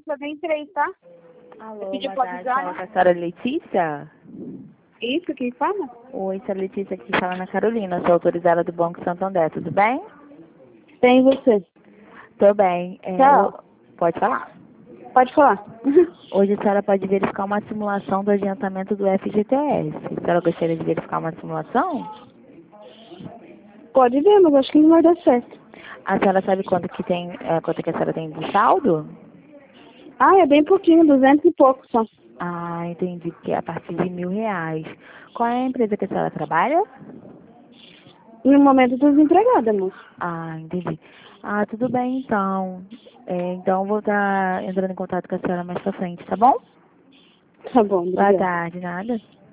fazer em 3, tá? Alô, Pediu boa pra tarde. avisar, Fala com né? a senhora Letícia? Isso, quem fala? Oi, senhora Letícia, aqui fala Ana Carolina. Sou autorizada do Banco Santander, tudo bem? Tem você. Tô bem. Tchau. Pode falar. Pode falar. Hoje a senhora pode verificar uma simulação do adiantamento do FGTS. A senhora gostaria de verificar uma simulação? Pode ver, mas acho que não vai dar certo. A senhora sabe quanto que a senhora tem de saldo? Ah, é bem pouquinho, 200 e pouco só. Ah, entendi, que é a partir de R$ 1.000. Qual é a empresa que a senhora trabalha? No momento eu tô desempregada, moço. Ah, entendi. Ah, tudo bem então. Então eu vou estar entrando em contato com a senhora mais pra frente, tá bom? Tá bom, Boa obrigada. tarde, nada.